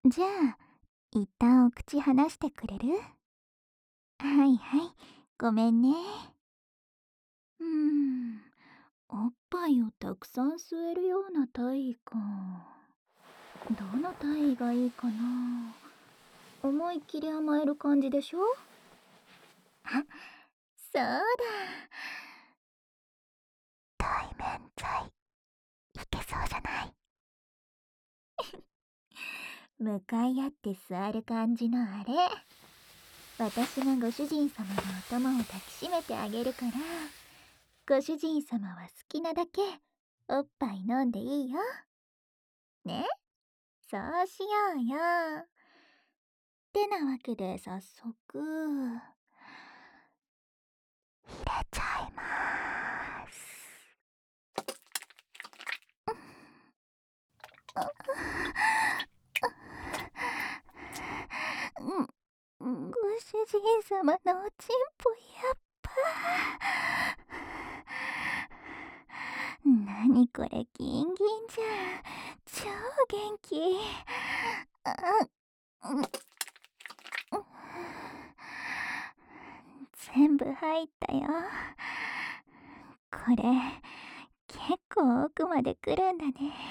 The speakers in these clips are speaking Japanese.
じゃあ、一旦お口離してくれる？はいはい、ごめんね。おっぱいをたくさん吸えるような体位か。どの体位がいいかな。思いっきり甘える感じでしょ？あ、そうだ。対面剤、いけそうじゃない？向かい合って座る感じのあれ。私がご主人様の頭を抱きしめてあげるから、ご主人様は好きなだけおっぱい飲んでいいよ。ね、そうしようよ。ってなわけで早速、入れちゃいまーす。ご主人様のおちんぽやっぱ。なにこれ、ギンギンじゃん。超元気。全部入ったよ。これ、結構奥まで来るんだね。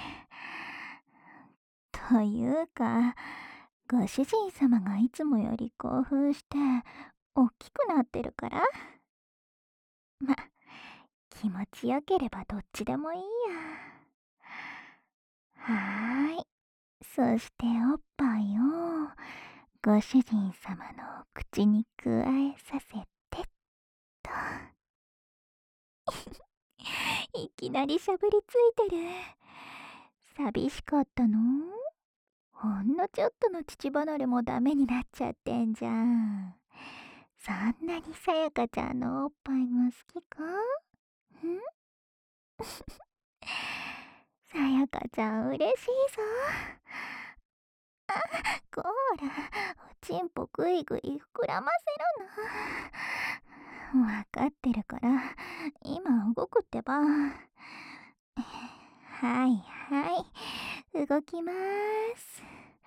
というか、ご主人様がいつもより興奮して大きくなってるから。ま、気持ちよければどっちでもいいや。はーい。そしておっぱいをご主人様の口にくわえさせてっと。いきなりしゃぶりついてる。寂しかったの？ほんのちょっとの乳離れもダメになっちゃってんじゃん。そんなにさやかちゃんのおっぱいが好きか？ん？さやかちゃん嬉しいぞ。こーら、おちんぽぐいぐい膨らませろな。わかってるから、今動くってば。はいはい、動きまーす。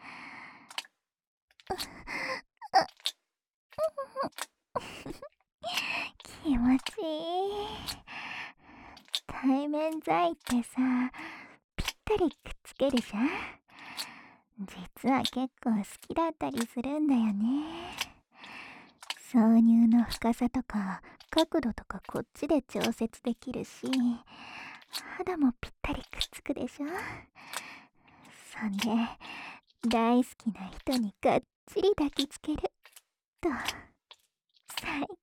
気持ちいい。対面剤ってさ、ぴったりくっつけるじゃん。実は結構好きだったりするんだよね。挿入の深さとか角度とかこっちで調節できるし、肌もぴったりくっつくでしょ。そんで、大好きな人にがっちり抱きつけると最高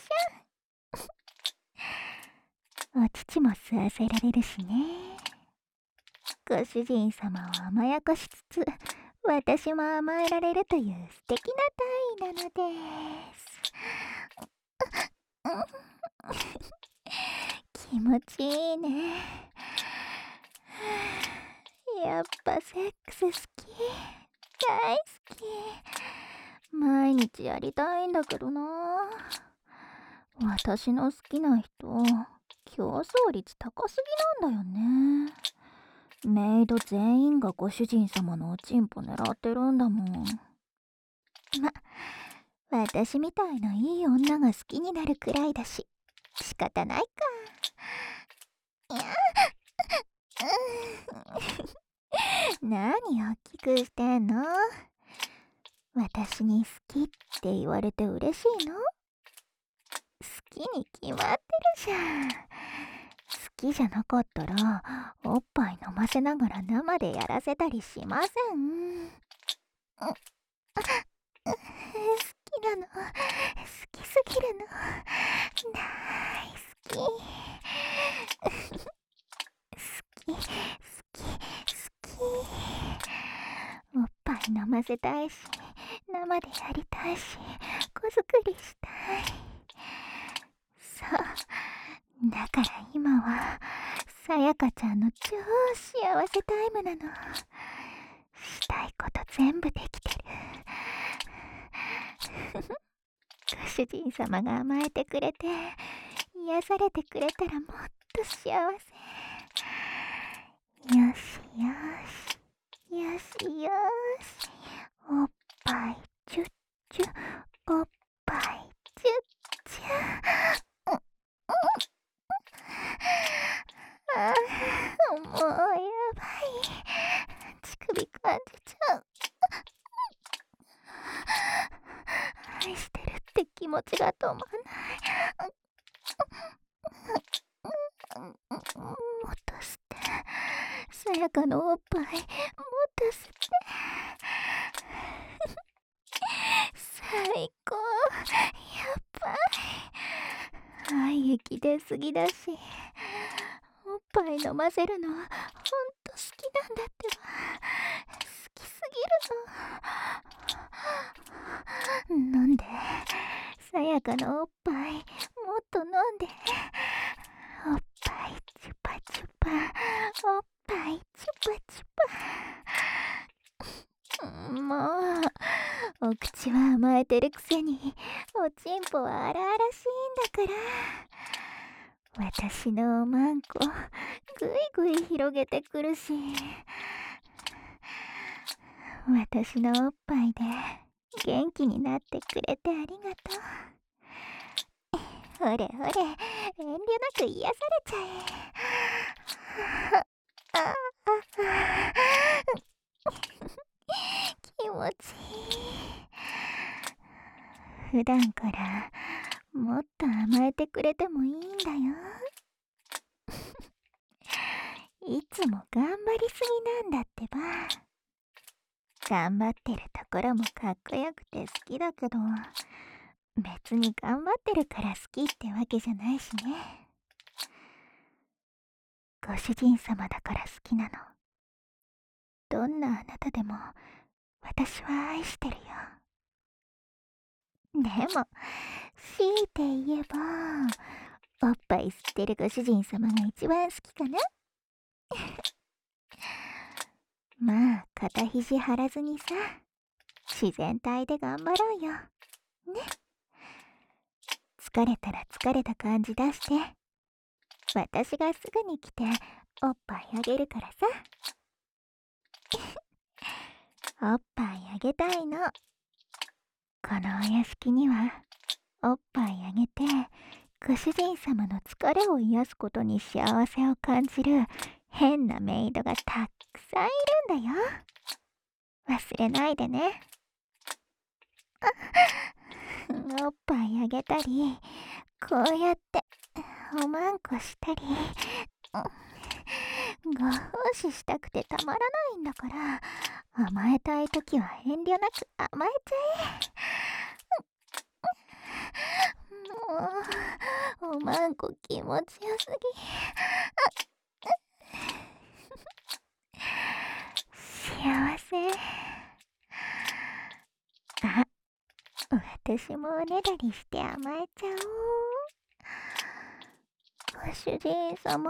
じゃん。お乳も吸わせられるしね。ご主人様を甘やかしつつ、私も甘えられるという素敵な体位なのです。気持ちいいね。やっぱセックス好き。大好き。毎日やりたいんだけどな。私の好きな人、競争率高すぎなんだよね。メイド全員がご主人様のおちんぽ狙ってるんだもん。ま、私みたいないい女が好きになるくらいだし、仕方ないか。いや、何大きくしてんの？私に好きって言われて嬉しいの？好きに決まってるじゃん。好きじゃなかったら、おっぱい飲ませながら生でやらせたりしません。好きなの。好きすぎるの。大好き。好き、好き、好き。おっぱい飲ませたいし、生でやりたいし、子作りしたい。そう。だから今は、さやかちゃんの超幸せタイムなの。したいこと全部できてる。ご主人様が甘えてくれて、癒されてくれたらもっと幸せ。よしよし、よしよし。 持ちが止まんない。もっと吸って、さやかのおっぱいもっと吸って。最高、やっぱり愛液出すぎだし、おっぱい飲ませるのほんと好きなんだってば。好きすぎるの。飲んで、さやかのおっぱいもっと飲んで。おっぱいチュパチュパ、おっぱいチュパチュパ。もう、お口は甘えてるくせにおちんぽは荒々しいんだから。私のおまんこぐいぐい広げてくるし、私のおっぱいで元気になってくれてありがとう。ほれほれ、遠慮なく癒されちゃえ。あ気持ちいい。普段からもっと甘えてくれてもいいんだよ。いつも頑張りすぎなんだってば。頑張ってるところもかっこよくて好きだけど、別に頑張ってるから好きってわけじゃないしね。ご主人様だから好きなの。どんなあなたでも私は愛してるよ。でも強いて言えば、おっぱい吸ってるご主人様が一番好きかな。まあ肩肘張らずにさ、自然体で頑張ろうよね。疲れたら疲れた感じ出して、私がすぐに来ておっぱいあげるからさ。おっぱいあげたいの。このお屋敷にはおっぱいあげてご主人様の疲れを癒すことに幸せを感じる変なメイドがたくさんいるんだよ。忘れないでね。おっぱいあげたり、こうやっておまんこしたり、ご奉仕したくてたまらないんだから、甘えたいときは遠慮なく甘えちゃえ。もうおまんこ気持ちよすぎ。幸せ。あ、私もおねだりして甘えちゃおう。ご主人様、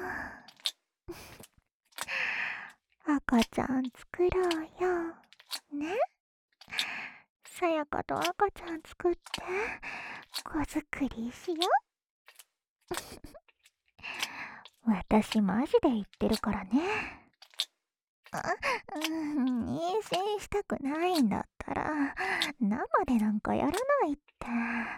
赤ちゃん作ろうよね。さやかと赤ちゃん作って子作りしよ。私マジで言ってるからね。妊娠したくないんだったら生でなんかやらないって。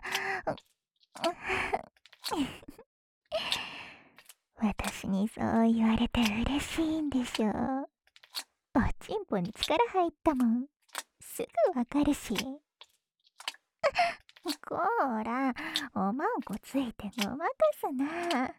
私にそう言われて嬉しいんでしょ。おちんぽに力入ったもん、すぐわかるし。こーら、おまんこついてごまかすな。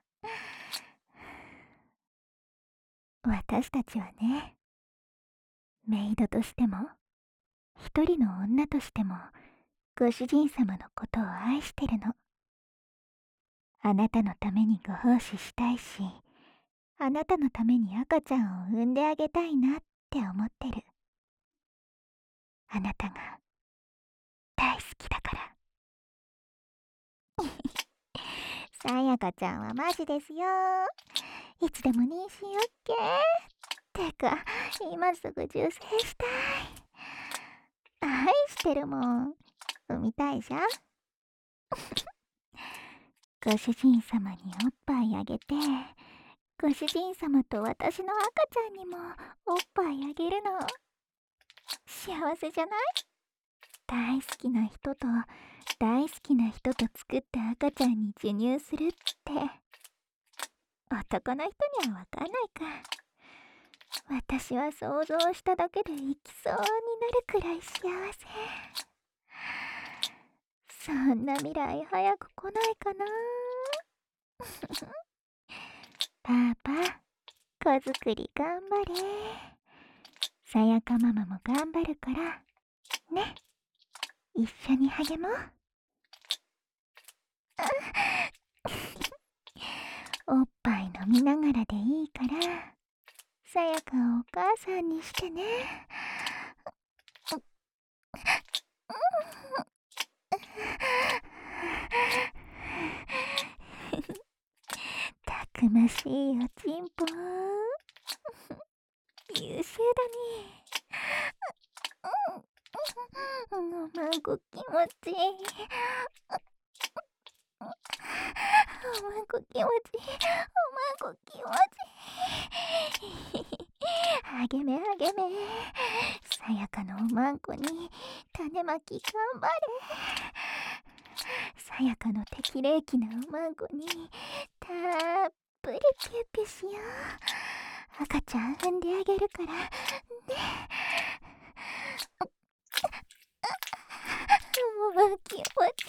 私たちはね、メイドとしても一人の女としてもご主人様のことを愛してるの。あなたのためにご奉仕したいし、あなたのために赤ちゃんを産んであげたいなって思ってる。あなたが大好きだから。さやかちゃんはマジですよ。いつでも妊娠 OK。 てか今すぐ受精したい。愛してるもん。産みたいじゃん。ご主人様におっぱいあげて、ご主人様と私の赤ちゃんにもおっぱいあげるの幸せじゃない？大好きな人と大好きな人と作った赤ちゃんに授乳するって、男の人にはわかんないか。私は想像しただけで生きそうになるくらい幸せ。 そんな未来早く来ないかな。パパ、子作り頑張れ。さやかママも頑張るからね。一緒に励もう。おっぱい飲みながらでいいからさやかをお母さんにしてね。たくましいおちんぽ。優秀だね。おまんこ気持ちいい。おまんこ気持ちいい。おまんこ気持ちいい。励め励め。さやかのおまんこに種まき頑張れ。さやかの適齢期なおまんこにたっぷりピュッピュしよう。赤ちゃん産んであげるからね。もう気持ちいい。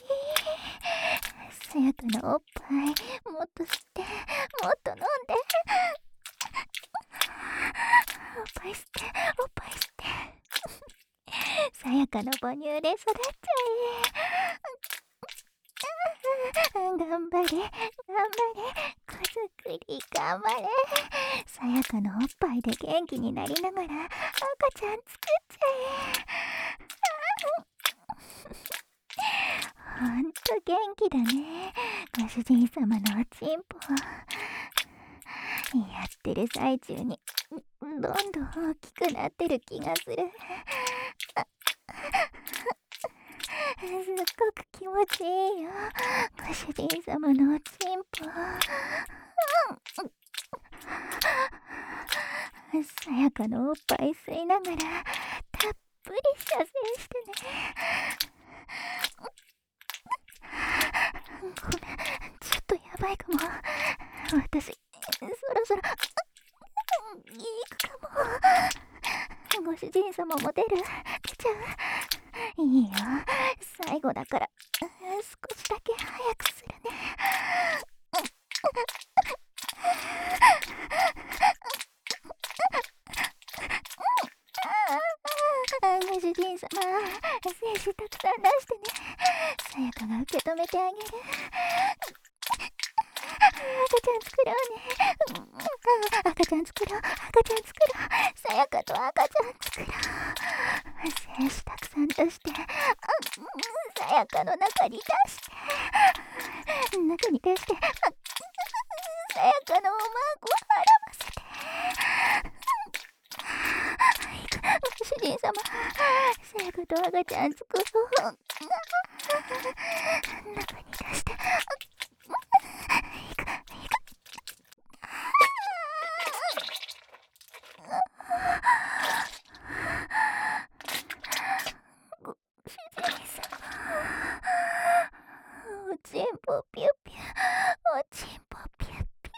さやかのおっぱいもっと吸ってもっと飲んで。おっぱい吸っておっぱい吸ってさやかの母乳で育っちゃえ。頑張れ頑張れ。子作り頑張れ。さやかのおっぱいで元気になりながら赤ちゃん作っちゃえ。ほんと元気だね、ご主人様のおちんぽ。やってる最中にどんどん大きくなってる気がする。すっごく気持ちいいよ、ご主人様のおちんぽ。さやかのおっぱい吸いながらたっぷり射精してね。ごめん、ちょっとやばいかも。私そろそろ行くかも。ご主人様も出ちゃう。いいよ、最後だから少しだけ早くするね。ご主人様、精子たくさん出してね。さやかが受け止めてあげる。赤ちゃん作ろうね。赤ちゃん作ろう、赤ちゃん作ろう。さやかと赤ちゃん作ろう。精子たくさん出して、さやかの中に出して、中に出して、さやかのおまんこをはらませて。主人様、さやかと赤ちゃん作ろう。中に出して、ご主人様、おちんぽピュピュ、おちんぽピュピ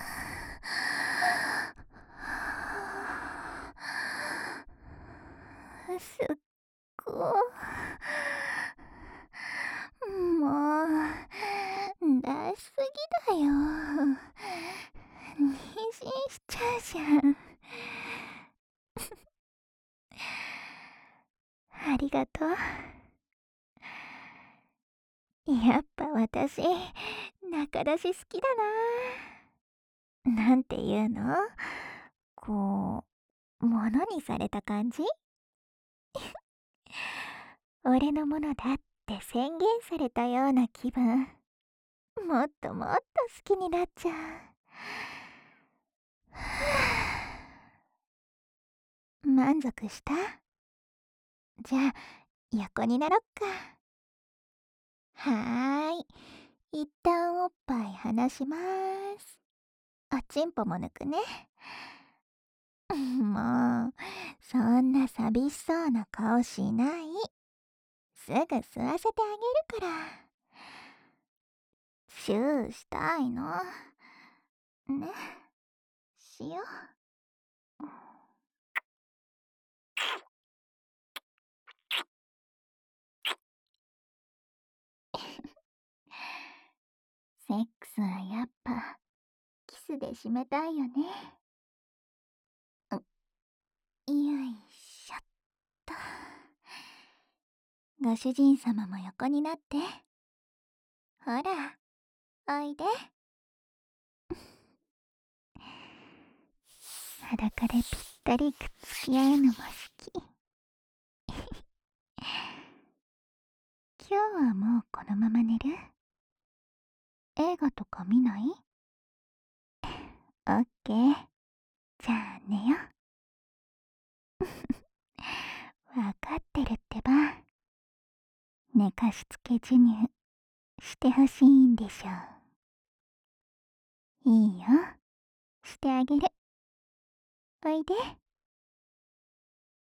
ュ。すっごもう出しすぎだよ。妊娠しちゃうじゃん。ありがとう。やっぱ私仲出し好きだな。なんていうの、こものにされた感じ。俺のものだって宣言されたような気分。もっともっと好きになっちゃう。満足した？じゃあ横になろっか。はーい、一旦おっぱい離します。おちんぽも抜くね。もうそんな寂しそうな顔しない。すぐ吸わせてあげるから。チューしたいのね。しよう。 セックスはやっぱキスで締めたいよね。よいしょっと。ご主人様も横になって。ほら、おいで。裸でぴったりくっつき合うのも好き。今日はもうこのまま寝る？映画とか見ない？オッケー。じゃあ寝よ。わかってるってば。寝かしつけ授乳してほしいんでしょう。いいよ。してあげる。おいで。